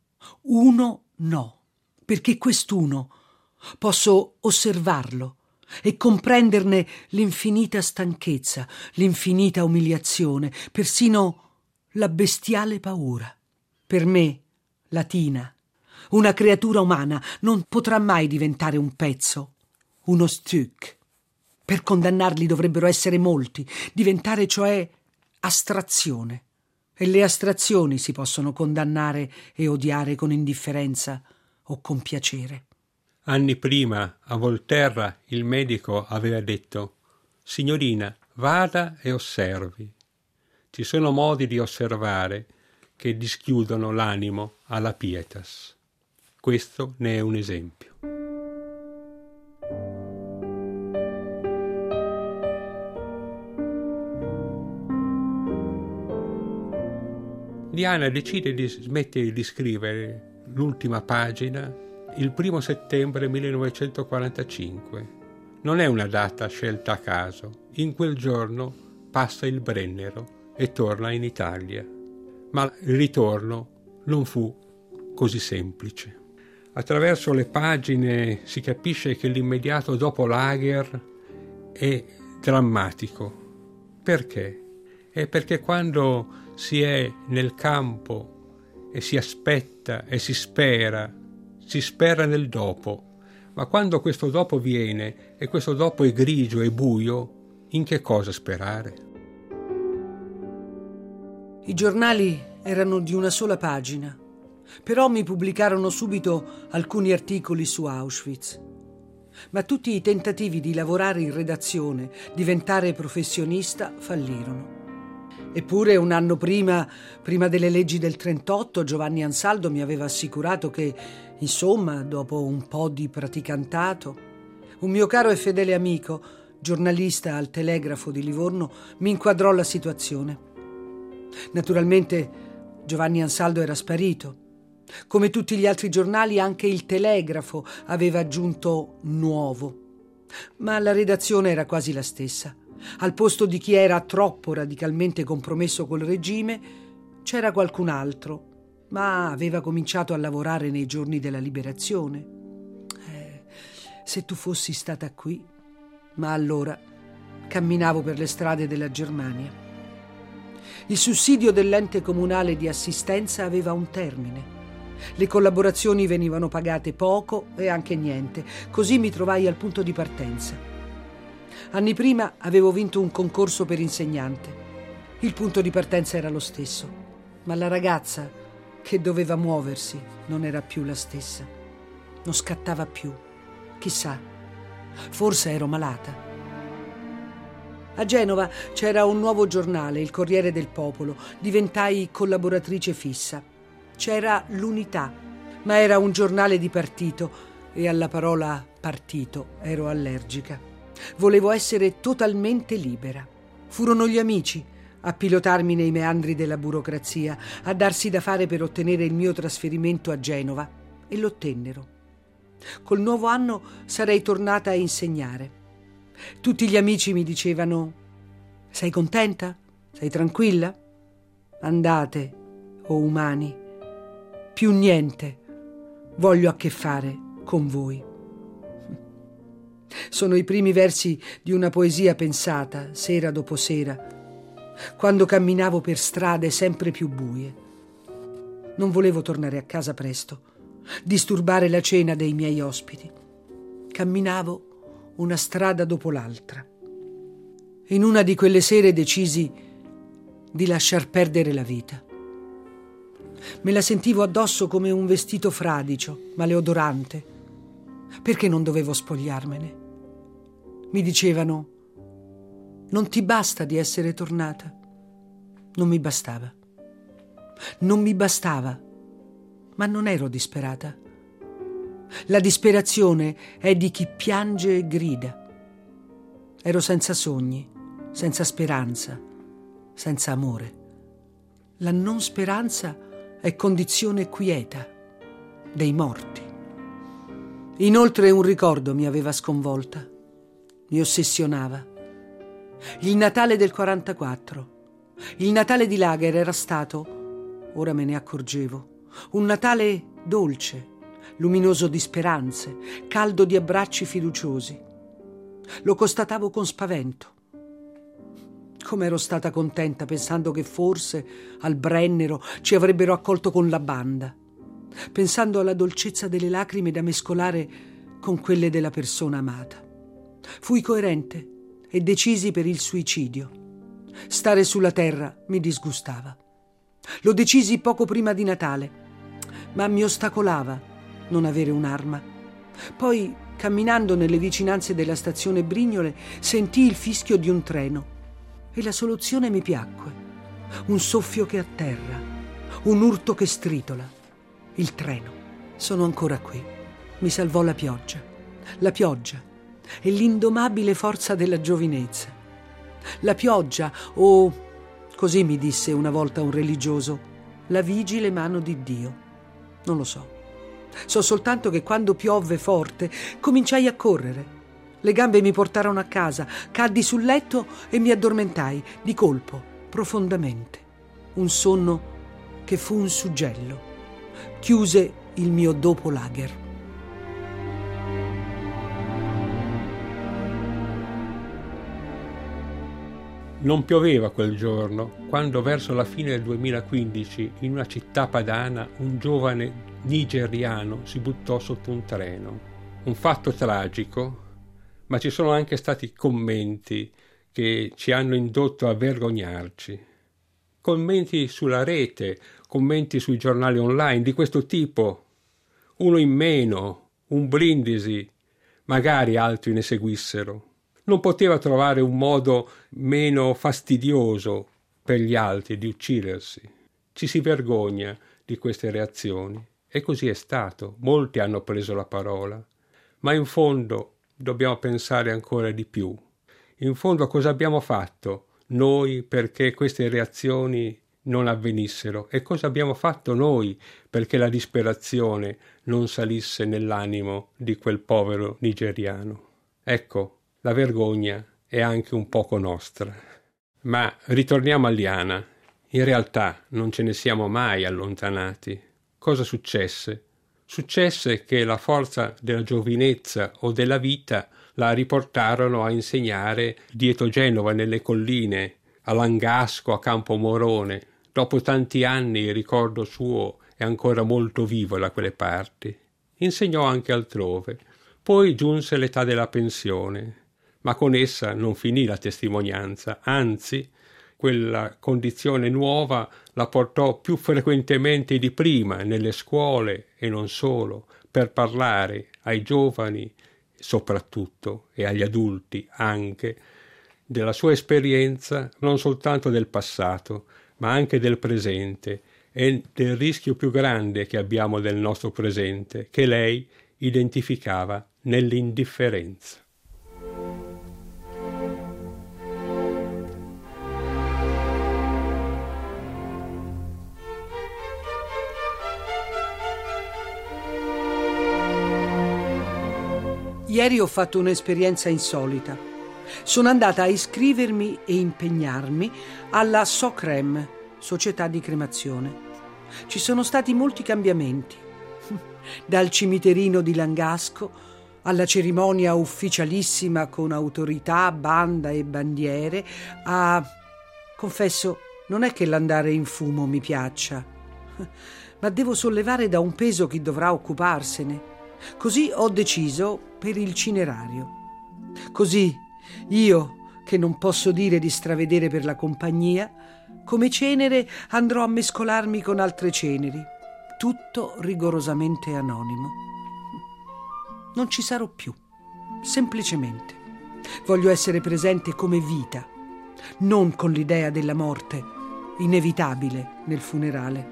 S2: Uno no, perché quest'uno posso osservarlo e comprenderne l'infinita stanchezza, l'infinita umiliazione, persino la bestiale paura. Per me, Latina, una creatura umana non potrà mai diventare un pezzo, uno Stück. Per condannarli dovrebbero essere molti, diventare cioè astrazione. E le astrazioni si possono condannare e odiare con indifferenza o con piacere.
S3: Anni prima, a Volterra, il medico aveva detto: «Signorina, vada e osservi». Ci sono modi di osservare che dischiudono l'animo alla pietas. Questo ne è un esempio. Liana decide di smettere di scrivere l'ultima pagina il primo settembre millenovecentoquarantacinque. Non è una data scelta a caso. In quel giorno passa il Brennero e torna in Italia. Ma il ritorno non fu così semplice. Attraverso le pagine si capisce che l'immediato dopo Lager è drammatico. Perché? È perché quando si è nel campo e si aspetta e si spera, si spera nel dopo, ma quando questo dopo viene e questo dopo è grigio e buio, in che cosa sperare?
S2: I giornali erano di una sola pagina, però mi pubblicarono subito alcuni articoli su Auschwitz. Ma tutti i tentativi di lavorare in redazione, diventare professionista, fallirono. Eppure un anno prima, prima delle leggi del trentotto, Giovanni Ansaldo mi aveva assicurato che, insomma, dopo un po' di praticantato, un mio caro e fedele amico, giornalista al Telegrafo di Livorno, mi inquadrò la situazione. Naturalmente Giovanni Ansaldo era sparito. Come tutti gli altri giornali, anche il Telegrafo aveva aggiunto nuovo. Ma la redazione era quasi la stessa. Al posto di chi era troppo radicalmente compromesso col regime, c'era qualcun altro, ma aveva cominciato a lavorare nei giorni della liberazione. Eh, se tu fossi stata qui, ma allora camminavo per le strade della Germania. Il sussidio dell'ente comunale di assistenza aveva un termine. Le collaborazioni venivano pagate poco e anche niente, così mi trovai al punto di partenza. Anni prima avevo vinto un concorso per insegnante. Il punto di partenza era lo stesso, ma la ragazza che doveva muoversi non era più la stessa. Non scattava più. Chissà, forse ero malata. A Genova c'era un nuovo giornale, il Corriere del Popolo. Diventai collaboratrice fissa. C'era l'Unità, ma era un giornale di partito e alla parola partito ero allergica. Volevo essere totalmente libera. Furono gli amici a pilotarmi nei meandri della burocrazia, a darsi da fare per ottenere il mio trasferimento a Genova, e l'ottennero. Col nuovo anno sarei tornata a insegnare. Tutti gli amici mi dicevano: sei contenta? Sei tranquilla? Andate, o umani, più niente voglio a che fare con voi. Sono i primi versi di una poesia pensata sera dopo sera, quando camminavo per strade sempre più buie. Non volevo tornare a casa presto, disturbare la cena dei miei ospiti. Camminavo una strada dopo l'altra. In una di quelle sere decisi di lasciar perdere la vita. Me la sentivo addosso come un vestito fradicio, maleodorante. Perché non dovevo spogliarmene? Mi dicevano: non ti basta di essere tornata? Non mi bastava. Non mi bastava, ma non ero disperata. La disperazione è di chi piange e grida. Ero senza sogni, senza speranza, senza amore. La non speranza è condizione quieta dei morti. Inoltre un ricordo mi aveva sconvolta, mi ossessionava. Il Natale del quarantaquattro. Il Natale di Lager era stato, ora me ne accorgevo, un Natale dolce, luminoso di speranze, caldo di abbracci fiduciosi. Lo constatavo con spavento. Come ero stata contenta pensando che forse al Brennero ci avrebbero accolto con la banda, pensando alla dolcezza delle lacrime da mescolare con quelle della persona amata. Fui coerente e decisi per il suicidio. Stare sulla terra mi disgustava. Lo decisi poco prima di Natale, ma mi ostacolava non avere un'arma. Poi, camminando nelle vicinanze della stazione Brignole, sentii il fischio di un treno e la soluzione mi piacque. Un soffio che atterra, un urto che stritola. Il treno. Sono ancora qui. Mi salvò la pioggia. La pioggia e l'indomabile forza della giovinezza. La pioggia, o, così mi disse una volta un religioso, la vigile mano di Dio. Non lo so. So soltanto che quando piovve forte cominciai a correre. Le gambe mi portarono a casa, caddi sul letto e mi addormentai di colpo, profondamente. Un sonno che fu un suggello. Chiuse il mio dopo Lager.
S3: Non pioveva quel giorno, quando verso la fine del duemilaquindici, in una città padana, un giovane nigeriano si buttò sotto un treno. Un fatto tragico, ma ci sono anche stati commenti che ci hanno indotto a vergognarci. Commenti sulla rete, commenti sui giornali online di questo tipo. Uno in meno, un brindisi, magari altri ne seguissero. Non poteva trovare un modo meno fastidioso per gli altri di uccidersi. Ci si vergogna di queste reazioni. E così è stato. Molti hanno preso la parola. Ma in fondo dobbiamo pensare ancora di più. In fondo cosa abbiamo fatto noi perché queste reazioni non avvenissero? E cosa abbiamo fatto noi perché la disperazione non salisse nell'animo di quel povero nigeriano? Ecco, la vergogna è anche un poco nostra. Ma ritorniamo a Liana. In realtà non ce ne siamo mai allontanati. Cosa successe? Successe che la forza della giovinezza o della vita la riportarono a insegnare dietro Genova, nelle colline, a Langasco, a Campomorone. Dopo tanti anni il ricordo suo è ancora molto vivo da quelle parti. Insegnò anche altrove. Poi giunse l'età della pensione. Ma con essa non finì la testimonianza, anzi, quella condizione nuova la portò più frequentemente di prima nelle scuole e non solo, per parlare ai giovani soprattutto e agli adulti anche della sua esperienza, non soltanto del passato, ma anche del presente e del rischio più grande che abbiamo del nostro presente, che lei identificava nell'indifferenza.
S2: Ieri ho fatto un'esperienza insolita. Sono andata a iscrivermi e impegnarmi alla Socrem, società di cremazione. Ci sono stati molti cambiamenti. Dal cimiterino di Langasco alla cerimonia ufficialissima con autorità, banda e bandiere, a... Confesso, non è che l'andare in fumo mi piaccia, ma devo sollevare da un peso chi dovrà occuparsene. Così ho deciso per il cinerario. Così io, che non posso dire di stravedere per la compagnia, come cenere andrò a mescolarmi con altre ceneri, tutto rigorosamente anonimo. Non ci sarò più, semplicemente. Voglio essere presente come vita, non con l'idea della morte, inevitabile nel funerale.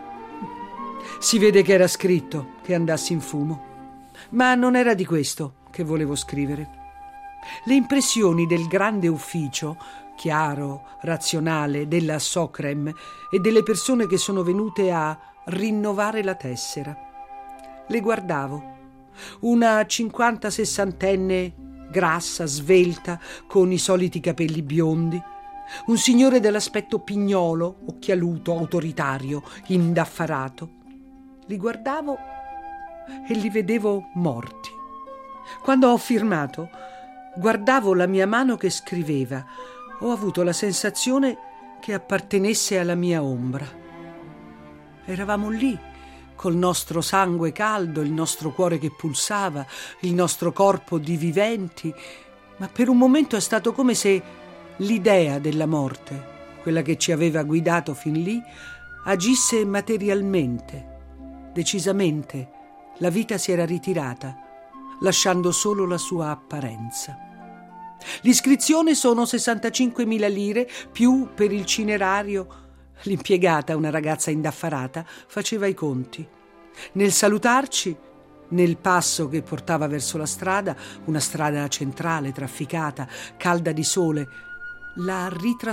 S2: Si vede che era scritto che andassi in fumo. Ma non era di questo che volevo scrivere. Le impressioni del grande ufficio, chiaro, razionale, della Socrem e delle persone che sono venute a rinnovare la tessera. Le guardavo. Una cinquanta-sessantenne grassa, svelta, con i soliti capelli biondi. Un signore dall'aspetto pignolo, occhialuto, autoritario, indaffarato. Li guardavo e li vedevo morti. Quando ho firmato, guardavo la mia mano che scriveva. Ho avuto la sensazione che appartenesse alla mia ombra. Eravamo lì, col nostro sangue caldo, il nostro cuore che pulsava, il nostro corpo di viventi, ma per un momento è stato come se l'idea della morte, quella che ci aveva guidato fin lì, agisse materialmente. Decisamente la vita si era ritirata, lasciando solo la sua apparenza. L'iscrizione sono sessantacinquemila lire, più per il cinerario. L'impiegata, una ragazza indaffarata, faceva i conti. Nel salutarci, nel passo che portava verso la strada, una strada centrale, trafficata, calda di sole, la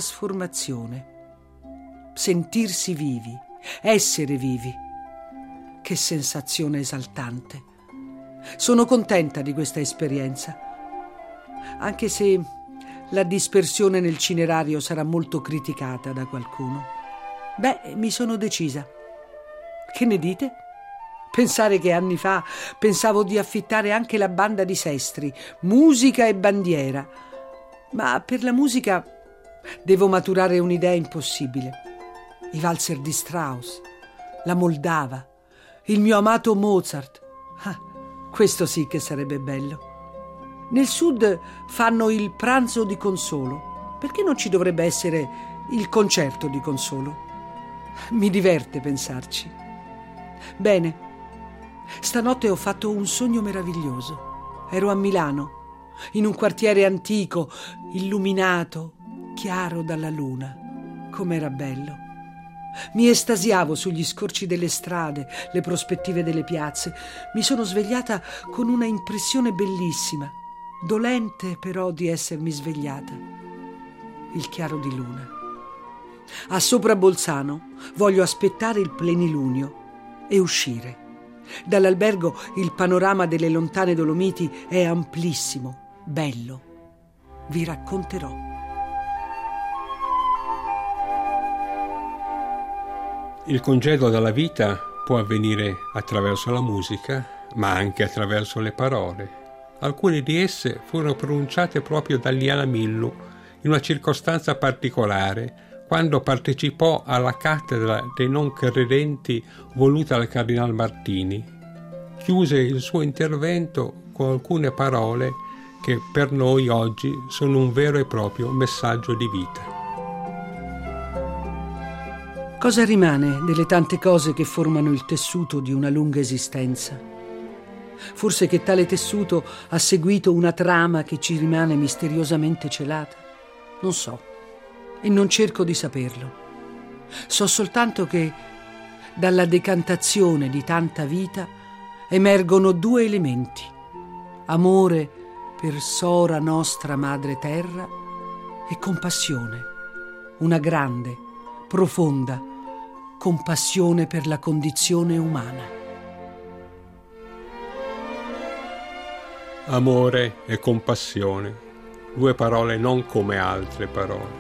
S2: ritrasformazione. Sentirsi vivi, essere vivi. Che sensazione esaltante. Sono contenta di questa esperienza, anche se la dispersione nel cinerario sarà molto criticata da qualcuno. Beh, mi sono decisa. Che ne dite? Pensare che anni fa pensavo di affittare anche la banda di Sestri, musica e bandiera. Ma per la musica Devo maturare un'idea impossibile. I valzer di Strauss, la Moldava, il mio amato Mozart. Ah, questo sì che sarebbe bello. Nel sud fanno il pranzo di consolo. Perché non ci dovrebbe essere il concerto di consolo? Mi diverte pensarci. Bene, stanotte ho fatto un sogno meraviglioso. Ero a Milano, in un quartiere antico, illuminato, chiaro dalla luna. Com'era bello. Mi estasiavo sugli scorci delle strade, le prospettive delle piazze. Mi sono svegliata con una impressione bellissima, dolente però di essermi svegliata. Il chiaro di luna. A Sopra Bolzano voglio aspettare il plenilunio e uscire. Dall'albergo il panorama delle lontane Dolomiti è amplissimo, bello. Vi racconterò.
S3: Il congedo dalla vita può avvenire attraverso la musica, ma anche attraverso le parole. Alcune di esse furono pronunciate proprio da Liana Millu in una circostanza particolare, quando partecipò alla cattedra dei non credenti voluta dal Cardinal Martini. Chiuse il suo intervento con alcune parole che per noi oggi sono un vero e proprio messaggio di vita.
S2: Cosa rimane delle tante cose che formano il tessuto di una lunga esistenza? Forse che tale tessuto ha seguito una trama che ci rimane misteriosamente celata? Non so. E non cerco di saperlo. So soltanto che dalla decantazione di tanta vita emergono due elementi: amore per Sora nostra madre terra e compassione, una grande, profonda compassione per la condizione umana.
S3: Amore e compassione, due parole non come altre parole.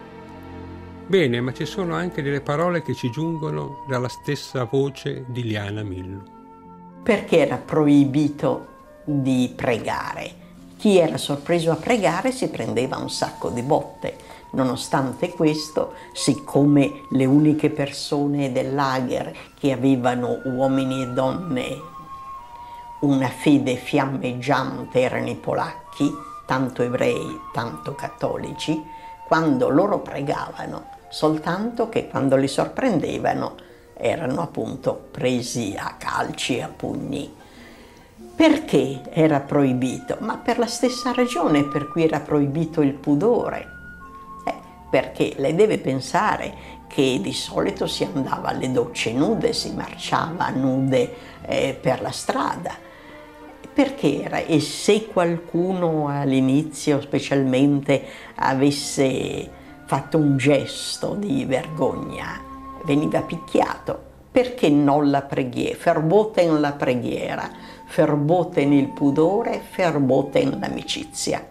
S3: Bene, ma ci sono anche delle parole che ci giungono dalla stessa voce di Liana Millu.
S4: Perché era proibito di pregare. Chi era sorpreso a pregare si prendeva un sacco di botte. Nonostante questo, siccome le uniche persone del lager che avevano, uomini e donne, una fede fiammeggiante erano i polacchi, tanto ebrei, tanto cattolici, quando loro pregavano, soltanto che quando li sorprendevano erano appunto presi a calci e a pugni. Perché era proibito? Ma per la stessa ragione per cui era proibito il pudore. Eh, perché lei deve pensare che di solito si andava alle docce nude, si marciava nude eh, per la strada. Perché era? E se qualcuno all'inizio specialmente avesse fatto un gesto di vergogna, veniva picchiato. Perché non la preghiera? Verboten la preghiera, verboten il pudore, verboten l'amicizia.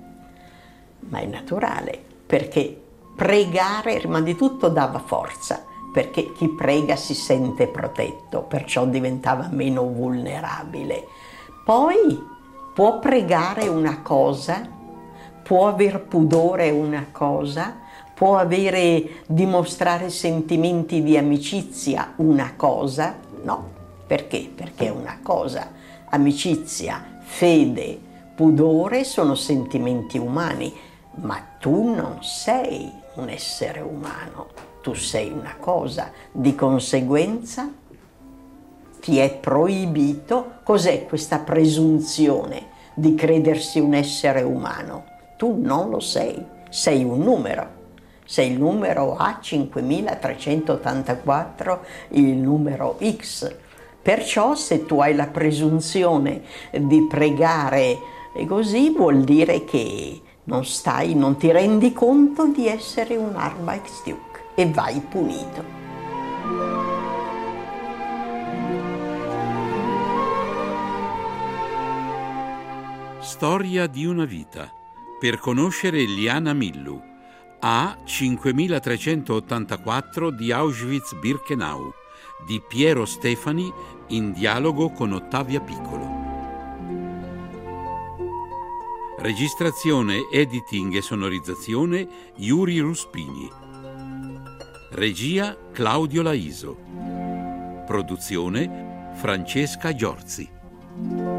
S4: Ma è naturale, perché pregare, prima di tutto, dava forza, perché chi prega si sente protetto, perciò diventava meno vulnerabile. Poi può pregare una cosa, può aver pudore una cosa, può avere, dimostrare sentimenti di amicizia una cosa, no. Perché? Perché è una cosa. Amicizia, fede, pudore sono sentimenti umani, ma tu non sei un essere umano, tu sei una cosa. Di conseguenza ti è proibito. Cos'è questa presunzione di credersi un essere umano? Tu non lo sei, sei un numero. Sei il numero A cinquemilatrecentottantaquattro, il numero X. Perciò se tu hai la presunzione di pregare e così, vuol dire che non stai, non ti rendi conto di essere un Arbeitsstück e vai punito.
S1: Storia di una vita. Per conoscere Liana Millu. A cinquemilatrecentottantaquattro di Auschwitz-Birkenau di Piero Stefani in dialogo con Ottavia Piccolo. Registrazione, editing e sonorizzazione Yuri Ruspini. Regia Claudio Laiso. Produzione Francesca Giorzi.